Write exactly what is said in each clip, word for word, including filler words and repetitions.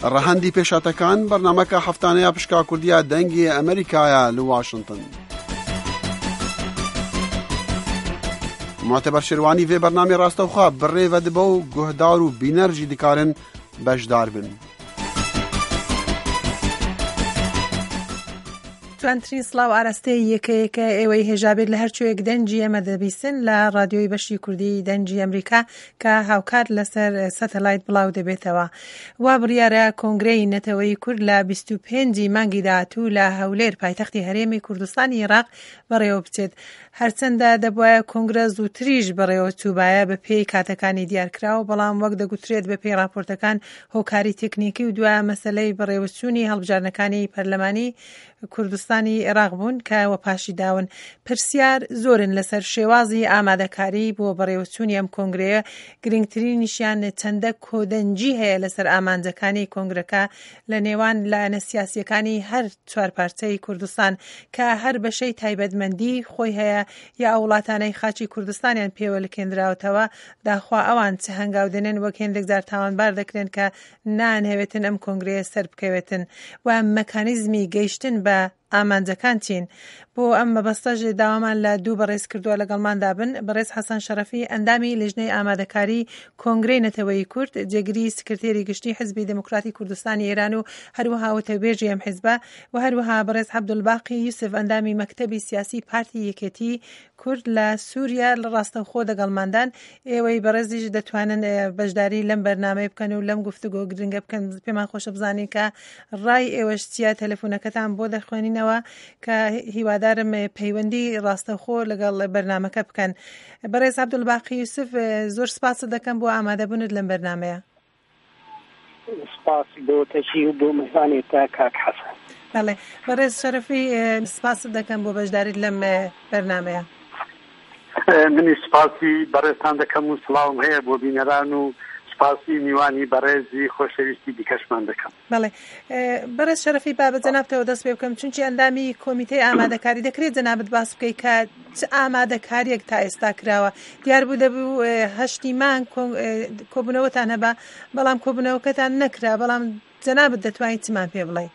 ڕەهەندی پێشاتەکان بەرنامەکە هەفتانەیە پشکا کوردیە دەنگی ئەمریکایە لە واشنگتن. معتبر شێروانی vê بەرنامەی ڕاستەوخوا بڕێوە دبە و گوهدار و بینەرجی دikarin بەشدار بن. توانترین سڵاو ئاراستەی یەکەیەکە ئێوەی هێژابێت لە هەرچوەیەک دەنجی ئەمە دەبیستن لە رادیۆی بەشی کوردی دەنجی ئەمریکا کە هاوکات لەسەر سەتەلایت بڵاو دەبێتەوە. وا بڕیارە کۆنگرەی نەتەوەی کورد لە بیست و پێنجی مانگی داهاتوو لە هەولێر پایتەختی هەرێمی کوردستانی عێراق بەڕێوە بچێت. هەرچەندە دەبوایە کۆنگرە زووتریش بەڕێوە چووبایە بە پێی کاتەکانی دیارکراوە، بەڵام وەک دەگوترێت بە پێی راپۆرتەکان هۆکاری تێکنیکی و دوایە مەسەلەی بەڕێوەچوونی هەڵبژارنەکانی پەرلەمانی کوردستانی عێراق بوون کە وەپاشی داون. پرسیار زۆرن لەسەر شێوازی ئامادەکاری بۆ بەڕێوەچوونی ئەم کۆنگرەیە، گرنگترینیشیان چەندە کۆدەنجی هەیە لەسەر ئامانجەکانی کۆنگرەکە لە نێوان لایەنە سیاسیەکانی هەر چوار پارچەی کوردستان کە هەر بەشەی تایبەتمەندی خۆی هەیە یا وڵاتانەی خاچی کوردستانیان پێوە لەکێنراوەتەوە، داخوا ئەوان چه هەنگاودنێن وەک هێندێک جار تاوانبار دەکرێن کە نانهەوێتن ئەم کۆنگرەیە سەر بکەوێتن و مەکانیزمی گەیشتن بە ئامانجەکان چین. بۆ ئەم مەبەستەش داوامان لە دوو بەڕێز کردووە لەگەڵماندا بن. بەڕێز حەسەن شەرەفی ئەندامی لیژنەی ئامادەکاری کۆنگرەی نەتەوەی کورد، جێگیری سکرتێری گشتی حزبی دموکراتی کوردستانی ئێران و هەروەها وتەبێژی ئەم حیزبە، و هەروەها بەڕێز عەبدولباقی یوسف ئەندامی مەکتەبی سیاسی پارتی یەکێتی کورد لە سووریا لە ڕاستەوخۆ دەگەڵماندان. ئێوەی بەڕێزیش دەتوانن بەشداری لەم بەرنامەی بکەن و لەم گفتوگۆ گرنگە بکەن. پێمان خۆشە بزانین کە ڕای ئێوەش چیە، تەلەفۆنەکەتان بۆ دەخوێنینەوە کە هیوادارم پەیوەندی ڕاستەوخۆ لەگەڵ بەرنامەکە بکەن. بەڕێز عەبدولباقی یوسف، زۆر سپاس دەکەم بۆ ئامادەبوونت لەم بەرنامەیە. سپاس بۆ تەشی و بۆ میزانێتە کاک حەسەن. بەڵێ بەڕێز شەرەفی، سپاس دەکەم بۆ بەشداریت لەم بەرنامەیە. منی سپاسی بەڕێزتان دەکەم و سڵاوم هەیە بۆ بینەران و سپاسی میوانی بەڕێزی خۆشەویستی دیکەشمان دەکەم. بەڵێ بەڕێز شەرەفی، با بە جەنابتەوە دەست پێ بکەم، چونکی ئەندامی کۆمیتەی ئامادەکاری دەکرێت جەنابەت باس بکەیت کە چ ئامادەکاریەک تا ئێستا کراوە. دیار بوو دەبوو هەشتی مانگ کۆبوونەوەتان هەبا، بەڵام کۆبوونەوەکەتان نەکرا، بەڵام جەنابەت دەتوانیت چمان پێ بڵێ؟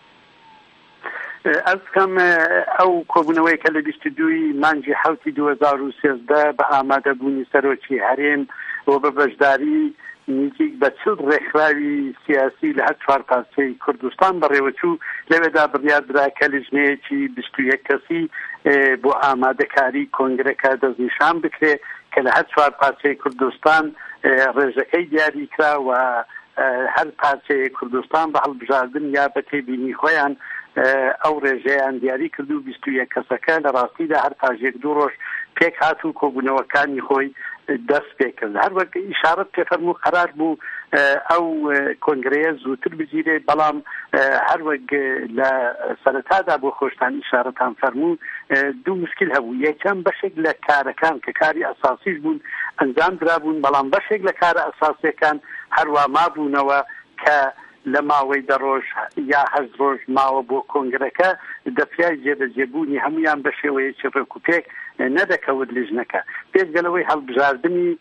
ئەز بکەم ئەو کۆبوونەوەی کە لە بیست و دووی مانگی حوتی دوو هەزار و سێزدە بە ئامادەبوونی سەرۆکی هەرێم و بە بەشداری نزیک بە چل ڕێکخراوی سیاسی لە هەر چوار پارچەی کوردستان بەڕێوەچوو لەوێدا بڕیار درا کە لیژنەیەکی بیست و یەک کەسی بۆ ئامادەکاری کۆنگرەکە دەستنیشان بکرێ کە لە هەر چوار پارچەی کوردستان ڕێژەکەی دیاری کرا و هەر پارچەی کوردستان بە هەڵبژاردن یا بە تێبینی خۆیان ئەو ڕێژەیان دیاری کرد و بیست و یەک کەسەکە لە ڕاستیدا هەر پاژێک دوو ڕۆژ پێک هاتوو کۆبوونەوەکانی خۆی دەست پێ کرد. هەر وەک ئیشارەت پێفەرموو قەرار بوو ئەو کۆنگرەیە زووتر بگیرێ، بەڵام هەر وەک لە سەرەتادا بۆ خۆشتان ئیشارەتان فەرموو دوو مشکل هەبوو. یەکەم بەشێک لە کارەکان کە کاری ئەساسیش بوون ئەنجام درابوون، بەڵام بەشێک لە کارە ئەساسیەکان هەروە مابوونەوە کە لە ماوەی دە ڕۆژ یا هەشت ڕۆژ ماوە بۆ کۆنگرەکە دەفیای جێبەجێبوونی هەمویان بە شێوەیەکی ڕێکوپێک نەدەکەوت لیژنەکە. پێشگەلەوەی هەڵبژاردننی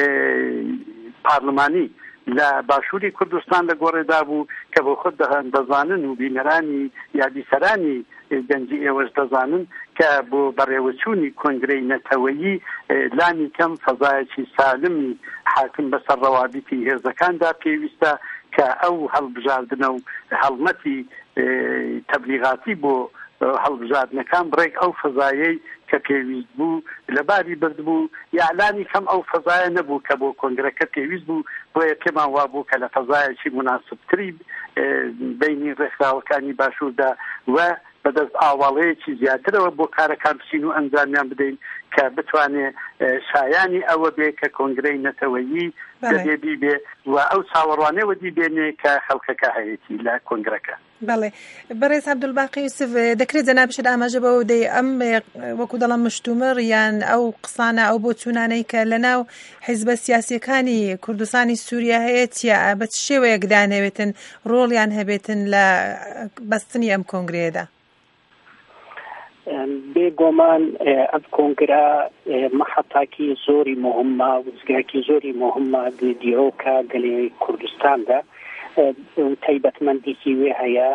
پارلمانی لە باشووری کوردستان لە گۆڕێدا بوو کە بۆ خۆت دەزانن و بینەرانی یادیسەرانی گەنجی ئێوەش دەزانن کە بۆ بەڕێوەچوونی کۆنگرەی نەتەوەیی لانی کەم فەزایەکی سالمی حاکم بەسەر ڕەوابیتی هێزەکاندا پێویستە کە ئەو هەڵبژاردنە و هەڵمەتی تەبلیغاتی بۆ هەڵبژاردنەکان بڕێک ئەو فەزایەی کە پێویست بوو لەباری برد بوو، یاعلانی کەم ئەو فەزایە نەبوو کە بۆ کۆنگرەکە پێویست بوو. بۆیە پێمان وا بوو کە لە فەزایەکی مناسبتری بینی ڕێکخراوەکانی باشووردا و بەدەست ئاواڵەیەکی زیاترەوە بۆ کارەکان بچین و ئەنجامیان بدەین کە بتوانێت شایانی ئەوە بێ کە کۆنگرەی نەتەوەیی دەبێ بیبێ و ئەو چاوەڕوانەوە دیبێنێ کە خەڵکەکە هەیەی لە کۆنگرەکە. بەڵێ بەڕێز عەبدولباقی یوسف، دەکرێت جەنابشت ئاماژە بەوە دەی ئەم وەکو دەڵم مشتومڕ یان ئەو قسانە ئەو بۆ چوونانەی کە لەناو حیزبە سیاسیەکانی کوردستانی سووریا هەیە چیە؟ بە چ شێوەیەک دانەوێتن ڕۆڵیان هەبێتن لە بەستنی ئەم کۆنگرەیەدا؟ بێگومان ئەم کۆنگرە مەحەتاکی زۆری مهمە وزگاکی زۆری مهمە دیۆکە گەلێ کوردستاندا تایبەتمەندێکی وێ هەیە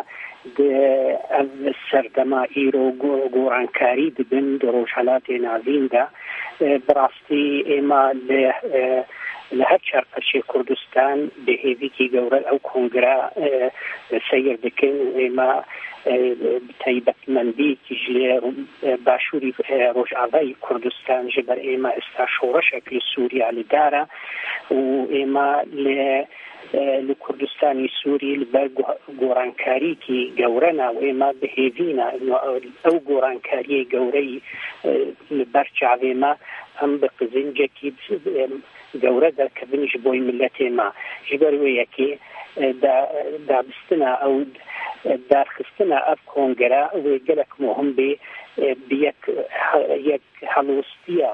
سەردەما ئیرۆ گۆڕانکاری دەبن ڕۆژهەڵاتێ ناویندا بەڕاستی ئێمە لە هەر چارپەرچێ کوردستان بەهێویکی گەورە ئەو کۆنگرا سەیر دەکەن و ئێمە تایبەتمەندیەکیش لێ باشووری ڕۆژئاوای کوردستان ji ber ئێمە ئێستا شۆڕەشێک لە سووریا لەدارە و ئێمە لێ لە کوردستانی سووری لەبەر گۆڕانکاریکی گەورەنا و ئێمە بەهێوینە ئەو گۆڕانکاریە گەورەی لەبەر چاوێمە ئەم بە قزنجێکی گەورە دەرکەبنیش بۆی ملەتێمە ji ber wê yekê دابستنا ئەو دارخستنا ئەف کۆنگرا wê gelek مهم bê bi yek yek helwestiya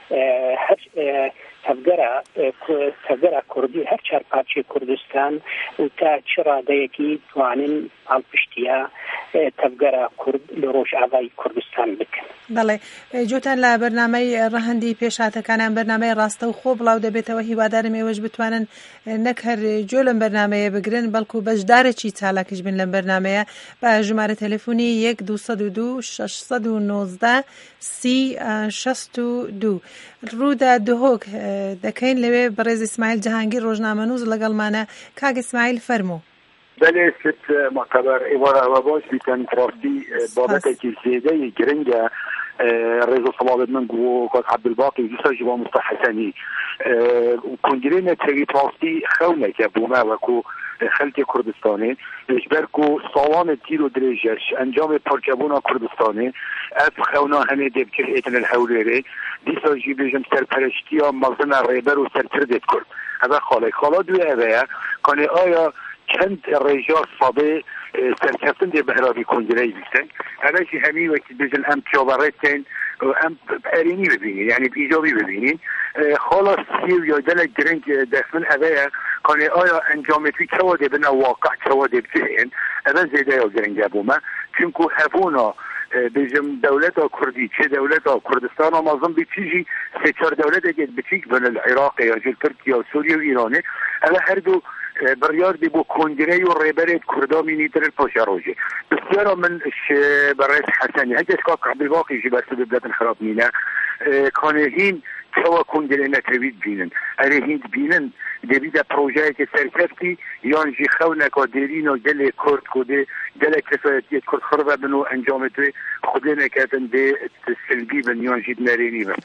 tevgera tevgera Kurdî her çarpatçê Kurdistan û ta çi radeyekî twanin alpiştiya tevgera Kurd li Rojavayê Kurdistan bikin. بەڵێ جوتان لە بەرنامەی ڕەهەندی پێشهاتەکانیان بەرنامەی ڕاستە و خۆ بڵاو دەبێتەوە هیوادارم ئێوەش بتوانن نەک هەر جۆ لەم بەرنامەیە بگرن بەڵکو بەشدارێکی چالاکیش بن لەم بەرنامەیە بە ژمارە تەلەفۆنی یەک دووسەد و دوو شەش سەد و نۆزدە سی شەست و دوو ڕوودا دهۆک دەکەین لەوێ بەڕێز ئیسماعیل جەهانگیر ڕۆژنامەنووس لەگەڵمانە کاک ئیسماعیل فەرموو. بله ست معتبر ایوارا و باش بیتن ترافتی بابتکی زیده گرنگه رضا صلابت من گو کاک عبدالباقی جسا جوا مستحسنی کنگرین تری ترافتی خونه که بومه و کو خلق کردستانی اجبر کو سوان تیر و دریجش انجام پرکبونا کردستانی اف خونا همه دبکر ایتن الحولیره دیسا جی بیجم سرپرشتی ها مغزن ریبر و سرتردت کرد هذا خاله خاله دوی اوه کانه آیا چند رجال صابه سرکفتن در بهرابی کنگرهی بیستن هرشی همین وقتی بجن ام پیابرتن ام ارینی ببینین یعنی ایجابی ببینین خلاص سیو یا دل گرنگ دخمن اوه کانه آیا انجامتی چواده بنا واقع چواده بتهین اوه زیده یا گرنگ بومه چونکو هفونا بجم دولت کردی چه دولت کردستان آمازم به چیزی سه چهار دولت اگه بچیک بین العراق یا جل ترکیه و سوریه و ایرانه اوه هر دو بریار دی بو کنگره و ریبرت کردا مینی در پاشا روزه بسیار من برای حسنی هجاش که عبدالباقی جی بس دولت خراب مینه کانه هین چوا کنگره نتوید بینن اره هین بینن دبید پروژه که سرکفتی یان جی خونک و دیرین و گل کرد کده گل کسایتیت کرد خربه بنو انجام توی خوده نکتن ده سلبی بن یان جید نرینی بن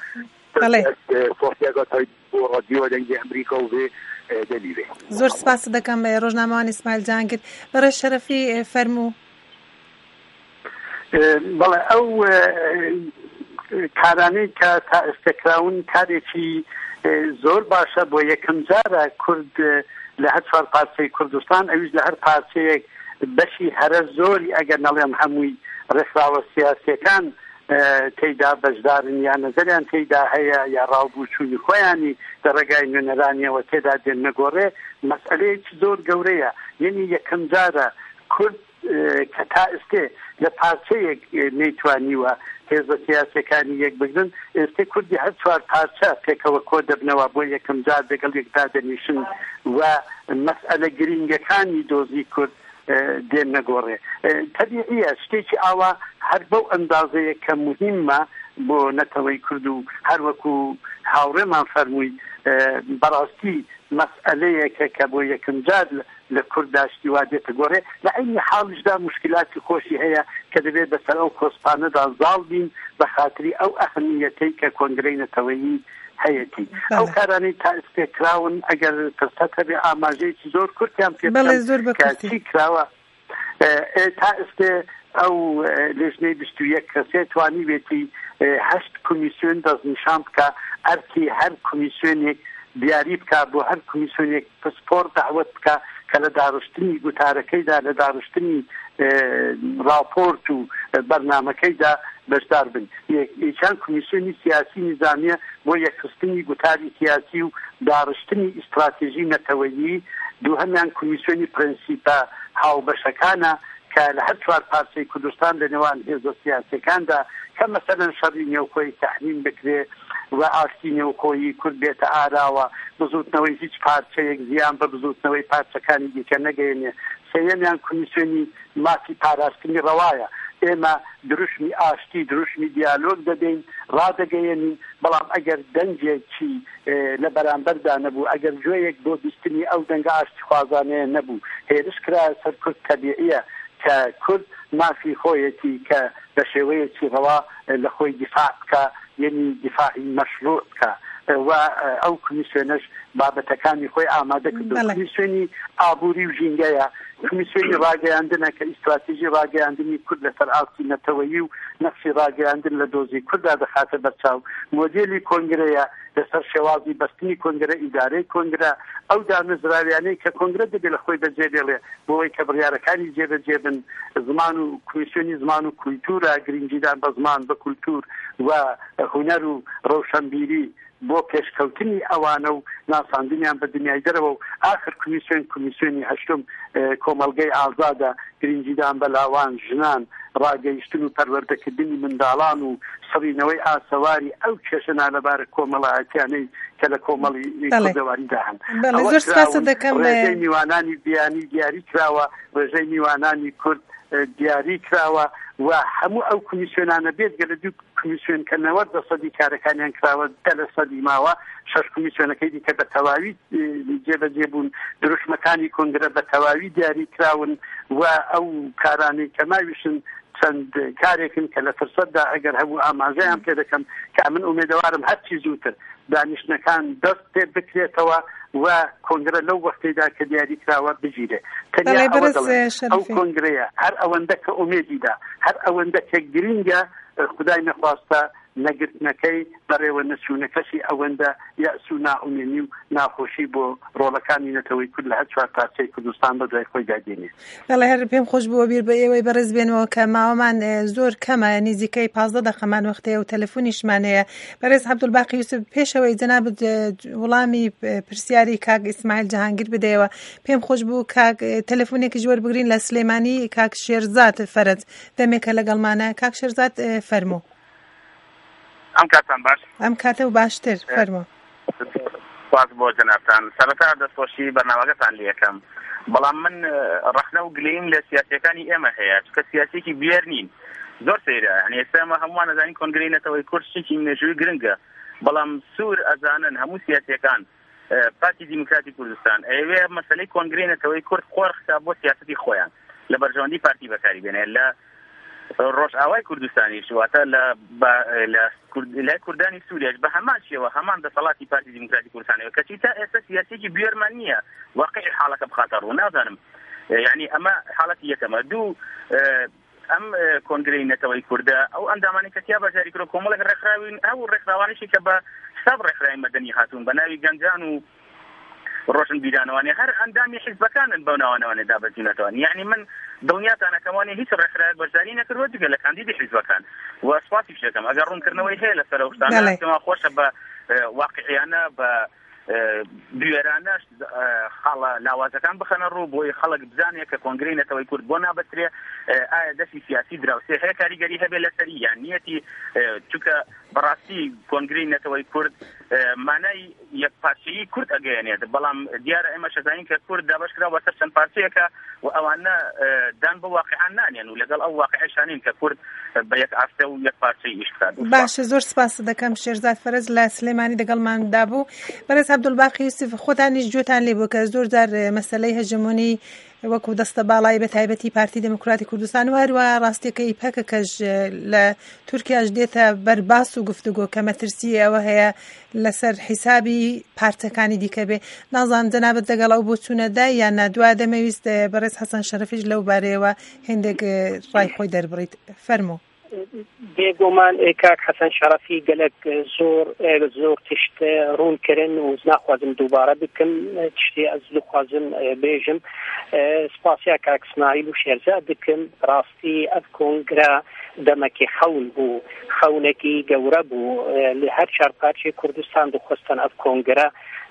صوتیگات های رادیو دنگ امریکا و دلیله زۆر سپاس دەکەم ڕۆژنامەوان ئیسماعیل جەهانگیر بەڕێز شەرەفی فەرموو. بەڵێ ئەو کارانەی کە تا ئێستاکراون کارێکی زۆر باشە بۆ یەکەم جارە کورد لە هەر چوار پارچەی کوردستان ئەویش لە هەر پارچەیەک بەشی هەرە زۆری ئەگەر نەڵێم هەمووی ڕێکخراوە سیاسیەکان تێیدا بەشدارن یا نەزەریان تێیدا هەیە یا ڕاوبووچوونی خۆیانی دەڕێگای نوێنەرانیەوە تێدا دێن نەگۆڕێ مەسئلەیەکی زۆر گەورەیە یعنی یەکەم جارە کورد کە تا ئێستێ لە پارچەیەک نەیتوانیوە هێزە سیاسیەکانی یەک بگرن ئێستا کوردی هەر چوار پارچە پێکەوە کۆ دەبنەوە بۆ یەکەم جار لەگەڵ یەکدا دەنیشن و مەسئلە گرینگەکانی دۆزی کورد دێن نەگۆڕێ تەبیعیە شتێکی ئاوا هەر بەو ئەندازەیە کە مهمە بۆ نەتەوەی کورد و هەر وەکو هاوڕێمان فەرمووی بەڕاستی مەسئلەیەکە کە بۆ یەکەم جار لە کوردداشتی وا دێتە گۆڕێ لە عینی حاڵشدا موشکلاتی خۆشی هەیە کە دەبێت بەسەر ئەو کۆسپانەدا زاڵ بین بە خاتری ئەو ئەهەمیەتەی کە کۆنگرەی نەتەوەیی هەیەتی ئەو کارانەی تا ئێستێکراون ئەگەر پرسەت هەبێ ئاماژەیەکی زۆر کورتیان پێ چی کراوە تا ئێستێ ئەو لێژنەی بیست و یەک کەسێ توانی بێتی هەشت کمیسیۆن دەستنیشان بکە ئەرکی هەر کمیسیۆنێک دیاری بکە بۆ هەر کمیسیۆنێک پسپۆرت داوەت بکە کە لە داڕشتنی گوتارەکەیدا لە داڕشتنی راپۆرت و بەرنامەکەیدا بەشدار بن یەکان کمیسیۆنی سیاسی نیزامیە بۆ یەکخستنی گوتاری سیاسی و داڕشتنی ئیستراتێژی نەتەوەیی دووهەمیان کمیسیۆنی پرەنسیپە هاوبەشەکانە کە لە هەر چوار پارچەی کوردستان لە نێوان هێزە سیاسیەکاندا کە مەسەلەن شەڕی نێوکۆی تەحریم بکرێ و ئاشتی نێوکۆیی کورد بێتە ئاراوە بزوتنەوەی هیچ پارچەیەک زیان بە بزوتنەوەی پارچەکانی دیکە نەگەێنێ. سێیەمیان کمیسیۆنی مافی پاراستنی ڕەوایە. ئێمە دروشمی ئاشتی دروشمی دیالۆگ دەدەین ڕادەگەیەنین، بەڵام ئەگەر دەنجێکی لە بەرامبەردا نەبوو، ئەگەر گوێیەک بۆ بیستنی ئەو دەنگە ئاشتی خوازانەیە نەبوو، هێرش کرا سەر کورد تەبیعیە کە کورد مافی خۆیەتی کە بە شێوەیەکی ڕەوا لە خۆی دیفاع بکە، یعنی دیفاعی مەشروع بکە و ئەو کمیسیۆنەش بابەتەکانی خۆی ئامادە کردو. کمیسیۆنی ئابووری و ژینگەیە، کمیسیۆنی ڕاگەیاندنە کە ئیستراتیژی ڕاگەیاندنی کورد لەسەر ئاوتی نەتەوەیی و نەخشی ڕاگەیاندن لە دۆزی کووردا دەخاتە بەرچاو. مۆدێلی کۆنگرەیە لەسەر شێوازی بەستنی کۆنگرە، ئیدارەی کۆنگرە، ئەو دامەزراویانەی کە کۆنگرە دەبێت لە خۆی بەجێبێڵێ بۆەوەی کە بڕیارەکانی جێبەجێ بن. زمان و کمیسیۆنی زمان و کولتورە، گرنگیدان بە زمان، بە کولتور و هونەر و ڕەوشەنبیری بۆ پێشکەوتنی ئەوانە و ناساندنیان بە دنیای دەرەوە. و ئاخر کمیسیۆن کمیسیۆنی هەشتم کۆمەڵگەی ئازادە، گرنگیدان بە لاوان، ژنان، ڕاگەیشتن و پەروەردەکردنی منداڵان و سڕینەوەی ئاسەواری ئەو کێشەنا لەبارە کۆمەڵایەتیانەی کە لە کۆمەڵی کوردەواریدا هەن. ڕێژەی میوانانی بیانی دیاری کراوە، ڕێژەی میوانانی کورد دیاری کراوە و هەموو ئەو کمیسیۆنانە بێت گەلە دوو کمیسیۆن کە نەوەت سەدی کارەکانیان کراوە دە لە سەدی ماوە، شەش کمیسیۆنەکەی دیکە بە تەواوی جێبەجێ بوون، دروشمەکانی کۆنگرە بە تەواوی دیاری کراون و ئەو کارانەی کە ماویشن چەند کارێکن کە لە فرسەتدا ئەگەر هەبوو ئاماژەیان پێ دەکەم کە من ئومێدەوارم هەرچی زووتر دانیشتەکان دەست پێ بکرێتەوە و کۆنگرە لەو وەختەیدا کە دیاری کراوە بگیرێ. تەنیا ئەو کۆنگرەیە هەر ئەوەندە کە ئومێدیدا، هەر ئەوەندە کە گرینگە، خدای نەخواستە نەگرتنەکەی بەڕێوە نەچوونەکەشی ئەوەندە یەئس و ناومێنی و ناخۆشی بۆ ڕۆڵەکانی نەتەوەی کورد لە هەر چوار پارچەی کوردستان بە دوای خۆی دادێنێ. بەڵێ هەر پێم خۆش بووە بیر بە ئێوەی بەڕێز بێنەوە کە ماوەمان زۆر کەمە، نزیکەی پازدە دەقەمان وەختەیە و تەلەفۆنیشمانەیە. بەڕێز عەبدولباقی یوسف، پێشەوەی جەنابەت وەڵامی پرسیاری کاک ئیسماعیل جەهانگیر بدەیەوە، پێم خۆش بوو کاک تەلەفۆنێکی جوەر بگرین لە سلێمانی کاک شێرزاد فەرەج دەمێکە لەگەڵمانە. کاک شێرزاد فەرموو. ئەم کاتان باش ئەم کاتە و باشتر فەرموو. سپاس بۆ جەنابتان. سەرەتا دەستخۆشی بەرنامەکەتان لێ یەکەم، بەڵام من ڕەخنە و گلەیم لە سیاسیەکانی ئێمە هەیە، چکە سیاسێکی بێر نین، زۆر سەیرە. هەنێ ئێستا ئێمە هەمووان ئەزانین کۆنگرەی نەتەوەی کورد شتێکی مێژووی گرنگە، بەڵام سوور ئەزانن هەموو سیاسیەکان پارتی دیموکراتی کوردستان ئەوێ مەسەلەی کۆنگرەی نەتەوەی کورد خۆرخسا بۆ سیاسەتی خۆیان لە بەرژەوەندی پارتی بەکاری بێنێ. لە ڕۆژئاوای کوردستانی شواتە لە کوردانی سووریاش بە هەمان شێوە هەمان دەسەڵاتی پارتی دیموکراتی کوردستانەوە کەچی تا ئێستا سیاسێکی بێرمان نییە واقعی حاڵەکە بخاتە ڕوو. نازانم، یعنی ئەمە حاڵەتی یەکەمە. دوو، ئەم کۆنگرەی نەتەوەی کوردە ئەو ئەندامانی کە تیا بەجاری کرۆ کۆمەڵێک ڕێکخراوین، ئەو ڕێکخراوانیشی کە بە حساب ڕێکخراوی مەدەنی هاتوون بە ناوی گەنجان و ڕۆشن بیرانەوەنێ، هەر ئەندامی حیزبەکانن بەو ناوانەوەنێ دابەزینەتەوە. یعنی من دڵنیاتانەکەوانێ هیچ ڕێکخراوێک بەرزاری نەکردووە جگە لە کاندیدی حیزبەکان. و سپاسی شەکەم ئەگەر ڕوونکردنەوەی هەیە لەسەر ئەو شتانە کەوا خۆشە بە واقعیانە بە دوێرانەش خاڵە لاوازەکان بخەنە ڕوو بۆی خەڵک بزانێ کە کۆنگرەی نەتەوەی کورد بۆ نابەترێ ئایا دەستی سیاسی دراوسێ هەیە کاریگەری هەبێ لەسەری یان نیەتی، چونکە بەڕاستی کۆنگرەی نەتەوەی کورد مانای یەکپارچەیی کورد ئەگەیەنێت، بەڵام دیارە ئێمە شەزانین کە کورد دابەش کرا بەسەر چەند پارچەیەکە و ئەوانە دان بە واقعان نانێن و لەگەڵ ئەو واقعیشانین کە کورد بە یەک ئاستە و یەک پارچەی ئیش بکات. باشە، زۆر سپاس دەکەم شێرزاد فەرەج لە سلێمانی دەگەڵماندا بوو. بەڕێز عەبدولباقی یوسف، خۆتانیش گوێتان لێ بوو کە زۆر جار مەسەلەی هەژمۆنی وەکو دەستە باڵای بە تایبەتی پارتی دموکراتی کوردستان و هەروە ڕاستیەکەی پەکە کەش لە تورکیاش دێتە بەرباس و گفتوگۆ کە مەترسی ئەوە هەیە لەسەر حیسابی پارتەکانی دیکە بێ. نازانم جەنابەت دەگەڵ ئەو بۆ چوونەدا یان نادوا دەمەویست بەڕێز حەسەن شەرەفیش لەو بارەیەوە هێندێک ڕای خۆی دەربڕیت. فەرموو. بێگومان کاک حەسەن شەرەفی گەلک زۆر زۆر تشت ڕوونکردن و ناخوازم دووبارە بکەم تشتی ئەز دخوازم بێژم سپاسیا کاک ئیسماعیل و شێرزاد دکەم. ڕاستی ئەف کۆنگرە دەمەکی خەون بوو، خەونێکی گەورە بوو لە هەر چوار پارچەی کوردستان دەخواستن ئەف کۆنگرە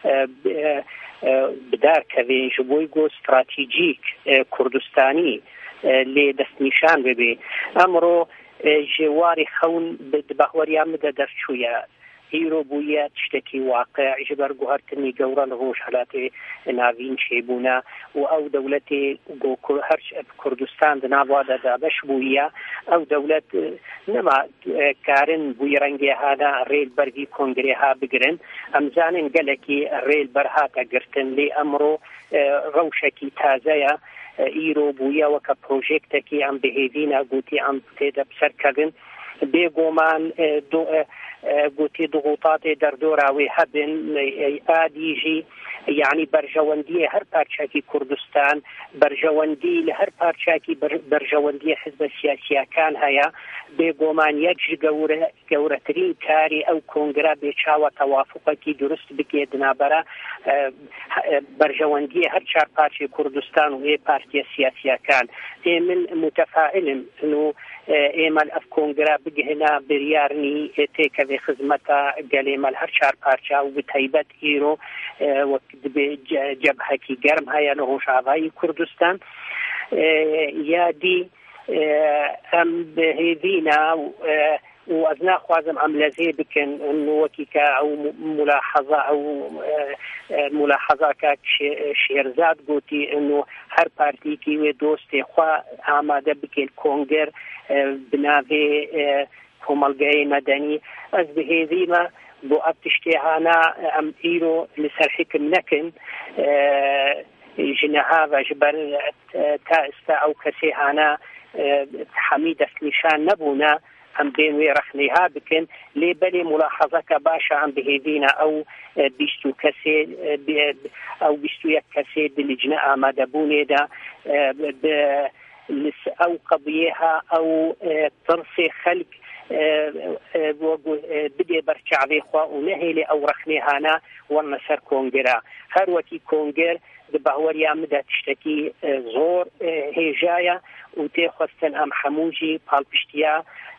بدارکەوێ ji بۆی گۆ استراتیجیک کوردستانی لێ دەستنیشان ببێ. ئەمڕۆ ژێواری خەون بەهوەریان بدە دەرچوویە، ئیرۆ بوویە شتێکی واقع ji ber guhartinî gewra li Rojhilatê navîn çêbûne û ew dewletê her Kurdistan di nava de dabeş bûye ew dewlet nema karin bûyî rengê hane rêlbergî kongrêha bigirin em zanin gelekî rêlber hate girtin lê emro rewşekî tazeya îro bûye weke projektekî em bihêvîne gotî em têde serkevin bêgoman گوتی ضغوطات در دوراوی هبن آدیجی یعنی برجواندی هر پارچاکی کردستان برجواندی لهر پارچاکی برجواندی حزب سیاسی کان هیا بگومان یک جوره جوره ترین کاری او کنگره به چاو توافقی کی درست بکید نابرا برجواندی هر چهار پارچه کردستان و ای پارتی سیاسی کان من متفائلم انه ایمال اف کنگره بگهنا بریارنی تیک خدمتا گلیمال هر چهار پارچه و بتایبت ایرو و جبهه کی گرم هیا لهوشاوی کردستان یا دی ام بهذینا و از ناخوازم ام لزی بکن وکی که او ملاحظه او ملاحظه که شیرزاد گوتی انه هر پارتی کی و دوست خوا آماده بکن کنگر بناوی کمالگای مدنی از بهذیما بو ابتشتهانا ام ایرو لسر حکم نکن جنها و جبر تا استا او کسی هانا حمید اسلیشان نبونا ام بین وی رخنیها بکن لی بلی ملاحظه که باشه ام بهیدینا او بیستو کسی او بیستو یک کسی بلجنه آماده بونه دا او قضیها او ترسی خلق بدي برشعبي خوا ونهيلي او رخني هانا والنسر كونجرا هر وكي كونجر دبهوريا مدى تشتكي زور هيجايا وتيخستن ام حموجي بالبشتيا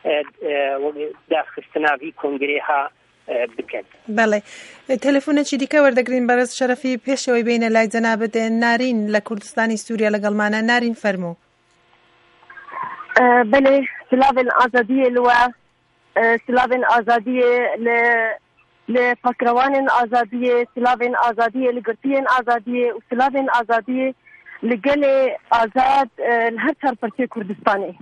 داخستنا في كونجريها بکن. بله. تلفن چی دیگه وردگرین برای شرفی پیشوی بین لای جنابت نارین لکردستانی سوریا لگلمانه نارین فرمو. بله سلاوین آزادی لوا سلاوین آزادی ل لپاکروان آزادی سلاوین آزادی لگرتین آزادی و سلاوین آزادی لگل آزاد هر چهار پرچه کردستانی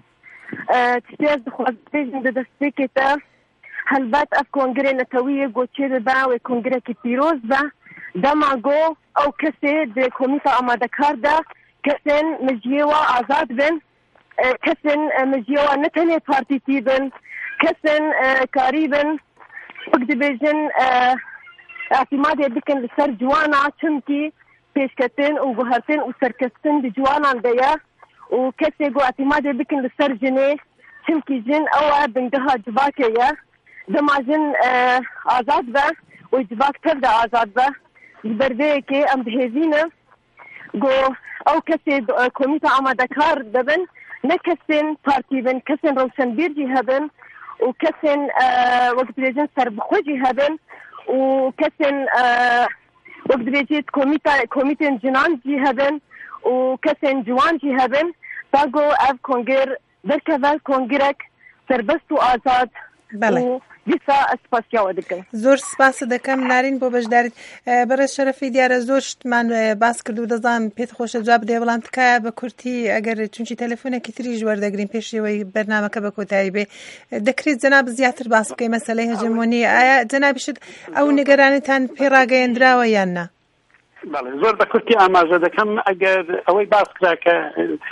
تشتیز دخواست بیشن دسته که تا هلبت اف کنگره نتویه گوچه با و کنگره که پیروز با دما گو او کسی ده کمیتا آماده کرده کسین مجیه و آزاد بین کسین مجیوان نتنه پارتیتی بن کسین کاری بن وقت بیجن اعتماد بکن لسر جوانا چونکی پیشکتن و گوهرتن و سرکستن دی جوانان دیا و کسی گو اعتماد بکن لسر جنه چونکی جن او بنگها جواکه یا دما جن آزاد با و جواک تر دا آزاد با برده که ام بهزینه گو او کسی کمیتا آماده کار دبن نكسن بارتيبن كسن روشن بيرجي هبن وكسن آه وقت بيجن سربخوجي هبن وكسن آه وقت بيجيت كوميتا كوميتين جنان جي هبن وكسن جوان جي هبن باقو اف كونجر بركبال كونجرك سربستو آزاد بله دیسا اسپاسیا و دکم زور سپاس دکم نارین بو بجدارید برای شرفی دیاره زورشت من باس کردو دزان پیت خوش جواب دی ولانت که بکرتی اگر چونچی تلفونه کتری جوار دگرین پیشی و برنامه که بکوتایی بی دکرید جناب زیاتر باس بکی مسئله هجمونی آیا جنابی شد او نگرانی تان پیراغه اندرا و یا نه؟ بله زور بکرتی آماجه دکم اگر اوی باس کرا که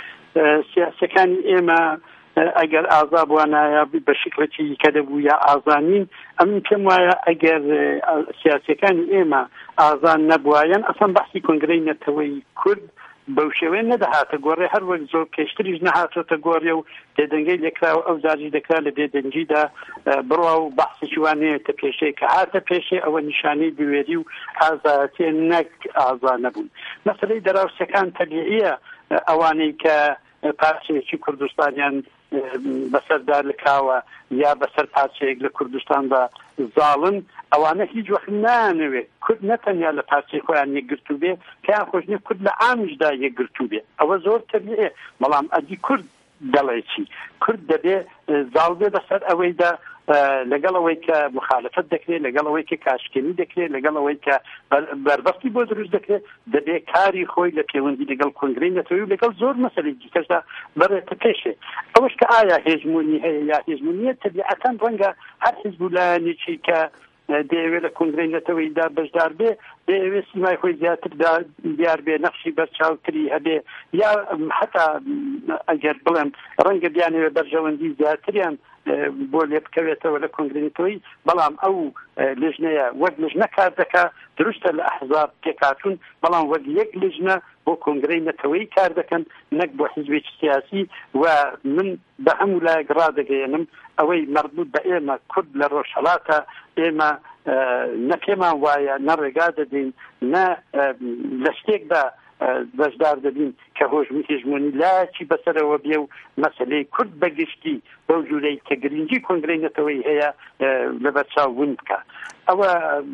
سیاسکانی ایما اگر آزاد وانایا به شکلی که دبویا آزانین امین کم ویا اگر سیاسیکان ایما آزان نبویان اصلا بحثی کنگره نتوی کرد بوشوی ندهات گوره هر وقت زور کشتریج نهات تا گوره و دیدنگی لکرا و اوزاجی دکرا لدیدنگی دا برو بحثی شوانه تپیشه که ها تپیشه او نشانی بیویدی و آزادی نک آزان نبون مثلا دراو سکان طبیعیه اوانی که پارچێکی کوردستانیان بەسەردار لکاوە یا بەسەر پارچەیەک لە کوردستان بە زاڵن ئەوانە هیچ وەخت نانەوێت کورد نەتەنیا لە پارچەی خۆیان یەکگرتوو بێ کەیان خۆش نییە کورد لە ئامژدا یەکگرتوو بێ ئەوە زۆر تەبیعیە بەڵام ئەدی کورد دەڵێکی کورد دەبێ زاڵ بێ بەسەر ئەوەیدا لەگەڵەوەی کە مخالفت دەکرێت لەگەڵەوەی کە کاشکێنی دەکرێت لەگەڵەوەی کە بربەستی بۆ دروست دەکرێت دەبێت کاری خۆی لە پەیوەندی لەگەڵ کۆنگرەی نەتەوەی و لەگەڵ زۆر مەسەلەیەکی کەسدا بەڕێتە پێشێ. ئەوەش کە ئایا هێژمونی هەیە یا هێژمونیە تەبیعەتەن ڕەنگە هەر حیزب و لایەنێکی کە دەیەوێت لە کۆنگرەی نەتەوەیدا بەشدار بێ دەیەوێت سیمای خۆی زیاتر دیار بێ نەخشی بەرچاوتری هەبێ یا حتا ئەگەر بڵێم ڕەنگە بیانەوێ بەرژەوەندی زیاتریان بۆ لێ بکەوێتەوە لە کۆنگرەی نەتەوەی بەڵام ئەو لژنەیە وەک لژنە کار دەکات دروستە لە ئەحزاب پێکاتون بەڵام وەک یەک لژنە بۆ کۆنگرەی نەتەوەی کار دەکەن نەک بۆ حیزبێکی سیاسی و من بە هەموو لایەک ڕادەگەیەنم ئەوەی مربوط بە ئێمە کورد لە ڕۆژهەڵاتە ئێمە نە پێمان وایە نە ڕێگا دەدەین نە لە شتێکدا بەشدار دەبین کە هۆژمی هێژمونی لاکی بەسەرەوە بێ و مەسەلەی کورد بەگشتی بەو جوورەی کە گرنگی کۆنگرەی نەتەوەی هەیە لەبەر چاو ون بکە. ئەوە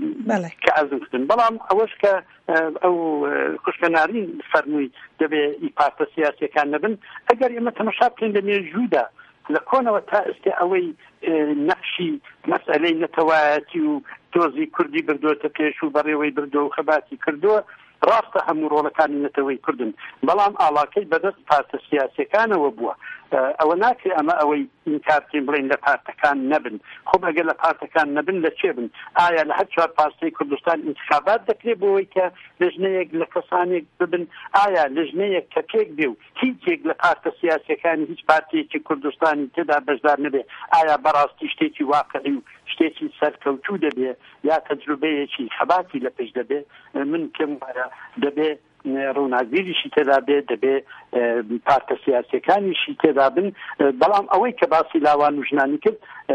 کە ئەزمکردن بەڵام ئەوەش کە ئەو خوشکەنارین فەرمووی دەبێ ئیپارتە سیاسیەکان نەبن ئەگەر ئێمە تەماشا بکەین لە مێژوودا لە کۆنەوە تا ئێستا ئەوەی نەخشی مەسئلەی نەتەوایەتی و دۆزی کوردی بردووەتە پێش و بەڕێوەی بردووە و خەباتی کردووە ڕاستە هەموو ڕۆڵەکانی نەتەوەی کوردن بەڵام ئاڵاکەی بەدەست پارتە سیاسیەکانەوە بووە. ئەوە ناکرێ ئەمە ئەوەی ئینکارکەین بڵێن لە پارتەکان نەبن. خۆ ئەگەر لە پارتەکان نەبن لە چێ بن؟ ئایا لە هەر چوار پارتەی کوردستان انتخابات دەکرێت بۆەوەی کە لژنەیەک لە کەسانێک ببن؟ ئایا لژنەیەک کە پێک بێ و هیچێک لە پارتە سیاسیەکانی هیچ پارتەیەکی کوردستانی تێدا بەشدار نەبێ ئایا بەڕاستی شتێکی واقعی و شتێکی سەرکەوتوو دەبێ یا تەجروبەیەکی خەباتی لە پێش دەبێ؟ من پێم وایە دەبێ ڕووناکبیریشی تێدا بێ دەبێ پارتە سیاسیەکانیشی تێدا بن بەڵام ئەوەی کە باسی لاوان و ژنانی کرد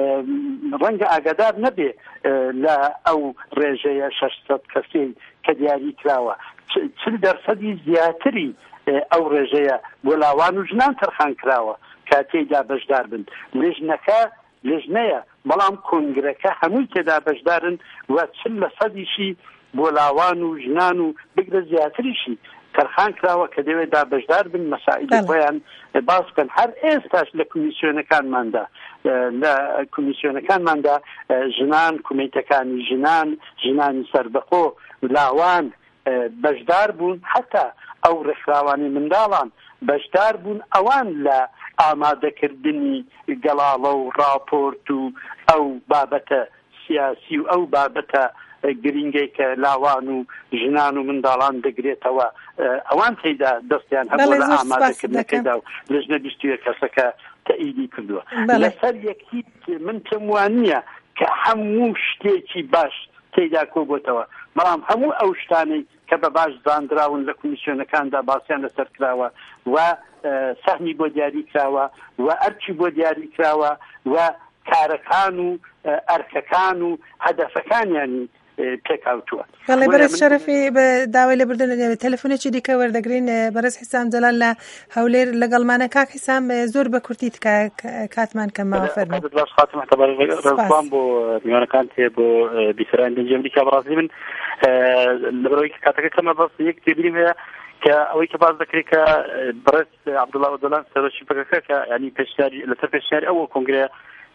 ڕەنگە ئاگادار نەبێ لە ئەو ڕێژەیە شەشسەد کەسەی کە دیاری کراوە چل دەرسەدی زیاتری ئەو ڕێژەیە بۆ لاوان و ژنان تەرخان کراوە کاتێدا بەشدار بن. لژنەکە لژنەیە بەڵام کۆنگرەکە هەمووی تێدا بەشدارن و چل لە سەدیشی بۆ لاوان و ژنان و بگرە زیاتریشی تەرخان کراوە کە دەوێت دا بەشدار بن مەسائیلی خۆیان باس بکەن. هەر ئێستاش لە کمیسیۆنەکانماندا لە کمیسیۆنەکانماندا ژنان کومێتەکانی ژنان ژنانی سەربەخۆ لاوان بەشدار بوون حتا ئەو ڕێکخراوانی منداڵان بەشدار بوون ئەوان لە ئامادەکردنی گەڵاڵە و راپۆرت و ئەو بابەتە سیاسی و ئەو بابەتە گرنگی کە لاوان و ژنان و منداڵان دەگرێتەوە ئەوان تێیدا دەستیان هەبوو لە ئامادەکردنەکەیدا و لژنە بیست و یەک کەسەکە تەئیدی کردووە. لەسەر یەکی من پێم وانە کە هەموو شتێکی باش تێیدا کۆبووتەوە بەڵام هەموو ئەو شتانەی کە بە باش زانراون لە کمیسیۆنەکاندا باسییان لەسەر کراوە و سەهمی بۆ دیاری کراوە و ئەرچی بۆ دیاری کراوە و کارەکان و ئەرکەکان و هەدەفەکانیانی پێکاوتووە. بەڵێ بەرز شەرەفی بە داوای لەبردن تەلەفۆنێکی دیکە وەردەگرین. بەرز حیسام جەلال لە هەولێر لەگەڵمانە. کاک حیسام زۆر بە کورتی کاتمان کەماوە فەرموو. ڕێزبان بۆ میوانەکان تێ بۆ بیسەرانی دەنجی ئەمریکا بەڕاستی من لەبەرەوەی کە کاتەکە کەمە بەس یەک تێبینیم هەیە کە ئەوەی کە باز دەکرێت کە بەرز عەبدوڵڵا ئۆدۆلان سەرۆکی پەکەکە کە ینی پێشنیاری لەسەر پێشنیاری ئەوە کۆنگرە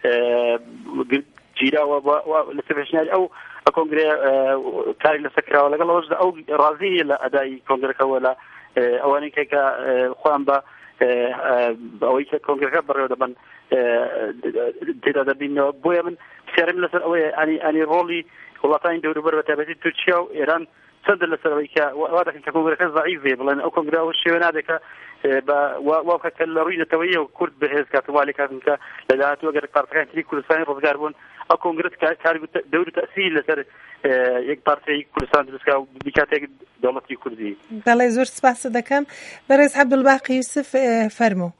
گیراوە لەسەر پێشنیاری ئەو کۆنگرێ کاری لەسەر کراوە لەگەڵ ئەوەشدا ئەو ڕازیە لە ئەدای کۆنگرەکەەوە لە ئەوانەی کە خۆیان بە ئەوەی کە کۆنگرەکە بەڕێوە دەبن تێدا دەبینەوە. بۆیە من پرسیارم لەسەر ئەوەیە ئەنی ڕۆڵی وڵاتانی دەوروبەر بە تایبەتی تورکیا و ئێران چەندە لەسەرەوەی کە وا دەکەن کە کۆنگرەکە ضعیف بێ بڵێن ئەو کۆنگرە ئەو شێوە نادێکە واکە کە لە ڕووی نەتەوەیی و کورد بەهێز کاتوالی کاتن کە لە داهاتوو ئەگەر پارتەکانی تری کوردستانی ڕزگار بوون ئەو کۆنگرەت کاری دەور و تەسیری لەسەر یەک پارتەی کوردستان دروستکا و بیکاتێک دەوڵەتی کوردی. بەڵێ زۆر سپاس دەکەم. بەڕێز عەبدولباقی یوسف فەرموو.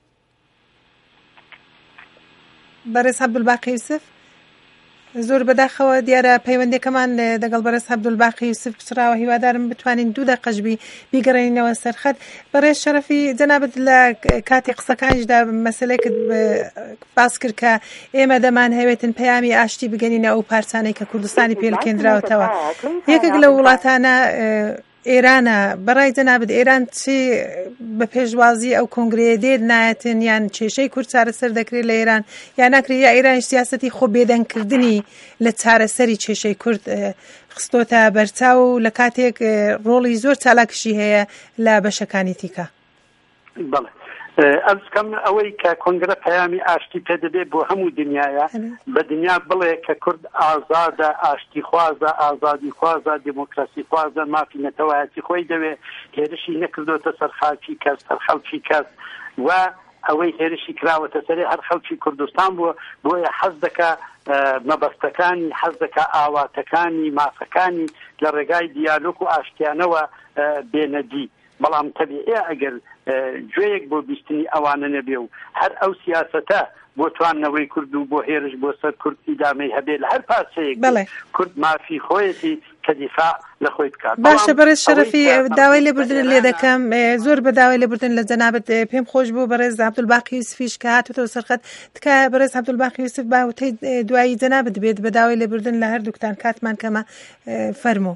بەڕێز عەبدولباقی یوسف زۆر بەداخەوە دیارە پەیوەندێکەمان دەگەڵ بەرز عەبدولباقی یوسف پچراوە. هیوادارم بتوانین دوو دەقەژبی بیگەڕێنینەوە سەرخەت. بەڕێز شەرەفی جەنابەت لە کاتی قسەکانیشدا مەسەلەیەکت باس کرد کە ئێمە دەمان هەوێتن پەیامی ئاشتی بگەنینە ئەو پارچانەی کە کوردستانی پێڵکێنراوەتەوە. یەکێک لە وڵاتانە ئێرانە بەڕای جەنابەت ئێران چی بە پێشوازی ئەو کۆنگرەیە دێت نایەتن یان کێشەی کورد چارەسەر دەکرێت لە ئێران یان ناکرێت یا ئێران سیاسەتی خۆ بێدەنگکردنی لە چارەسەری کێشەی کورد خستۆتە بەرچاو و لە کاتێک ڕۆڵی زۆر چالاکشی هەیە لە بەشەکانی تیکە؟ بەڵێ ئەرز کەم ئەوەی کە کۆنگرە پەیامی ئاشتی پێدەبێت بۆ هەموو دنیاە بە دنیا بڵێ کە کورد ئازادە، ئاشتی خوازە، ئازادی خوازە، دیموکراسی خوازە، مافی نەتەوایەتی خۆی دەوێت، هێرشی نەکردوتە سەر خاکی کەس سەر خەڵکی کەس و ئەوەی هێرشی کراوەتە سەرێ هەر خەڵکی کوردستان بووە بۆیە حەز دەکا مەبەستەکانی حەز دەکا ئاواتەکانی مافەکانی لە ڕێگای دیالۆگ و ئاشتیانەوە بێنەدی. بەڵام تەبیعیە ئەگەر گوێیەک بۆ بیستنی ئەوانە نەبێ و هەر ئەو سیاسەتە بۆ توانەوەی کورد و بۆ هێرش بۆ سەر کورد ئیدامەی هەبێت لە هەر پاسەیەک کورد مافی خۆیەتی کە دیفاع لە خۆی بکات. باشە بەڕێز شەرەفی داوای لێبوردن لێ دەکەم زۆر بە داوای لێبوردن لە جەنابەت پێم خۆش بوو بەڕێز عەبدولباقی یوسفیش کە هاتوتەوە سەرخەت تکایە بەڕێز عەبدولباقی یوسف باوتەی دوایی جەنابەت بێت بە داوای لێبوردن لە هەردووکتان کاتمان کەمە فەرموو.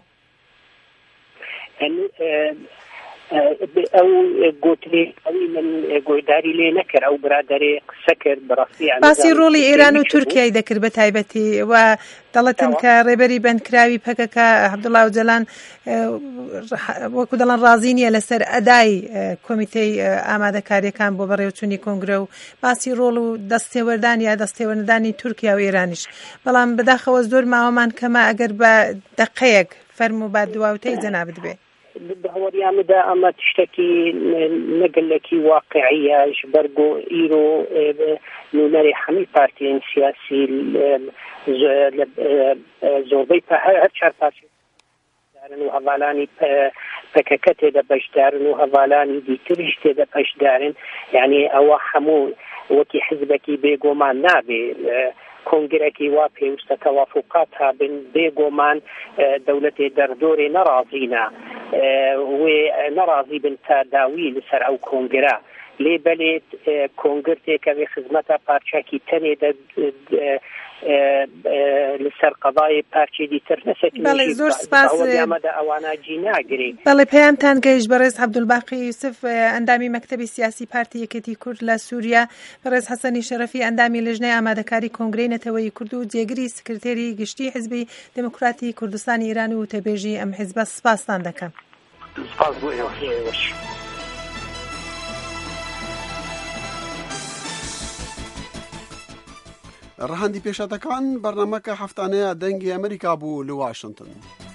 ئەو گوترێ ئەوی من گۆیداری لێ نەکرد ئەو برادەرێ قسە کرد بەڕاستی باسی ڕۆڵی ئێران و تورکیای دەکرد بە تایبەتی و دەڵێتن کە ڕێبەری بەندکراوی پەکەکە عەبدوڵڵا ئۆجەلان وەکو دەڵێن ڕازی نییە لەسەر ئەدای کۆمیتەی ئامادەکاریەکان بۆ بەڕێوەچوونی کۆنگرە و باسی ڕۆڵ و دەستێوەردان یا دەستێوەردانی تورکیا و ئێرانیش. بەڵام بەداخەوە زۆر ماوەمان کەمە ئەگەر بە دەقەیەک فەرموو با دواوتەی جەنابەت بێ. بەهەوەریانمدا ئەمە تشتێکی نەگەلێکی واقعیە ji ber ku îro nûnerê hemî partiyên siyasî zorbey her çar partî darin û hevalanî P K K tê de beşdarin û hevalanî dîtiriş tê de beşdarin yanî ewa hemû wekî hizbekî bêguman nabe کۆنگرێکی وا پێویستە تەوافقات هابن بێگۆمان دەوڵەتێ دەردۆرێ نەڕازینە وێ نەڕازی بن تا داوی لەسەر ئەو کۆنگرە لێ بەلێت کۆنگرتێکەوێ خزمەتە پارچاکی تەنێ لەسەر قەضای پارچێ دیتر بەڵێ زۆر سپاس ئەمەدا ئەواناجی ناگرێ. بەڵێ پەیامتان گەیشت بەڕێز عەبدولباقی یوسف ئەندامی مەکتەبی سیاسی پارتی یەکێتی کورد لە سووریا، بەڕێز حەسەنی شەرەفی ئەندامی لەژنەی ئامادەکاری کۆنگرەی نەتەوەیی کورد و جێگری سکرتێری گشتی حیزبی دموکراتی کوردستانی ئێران و تێبێژی ئەم حیزبە سپاستان دەکەم. سپاس بۆ ئێوە. ڕەهەندی پێشەتەکان بەرنامەکە هەفتانەیە دەنگی ئەمریکا بوو لە واشنگتن.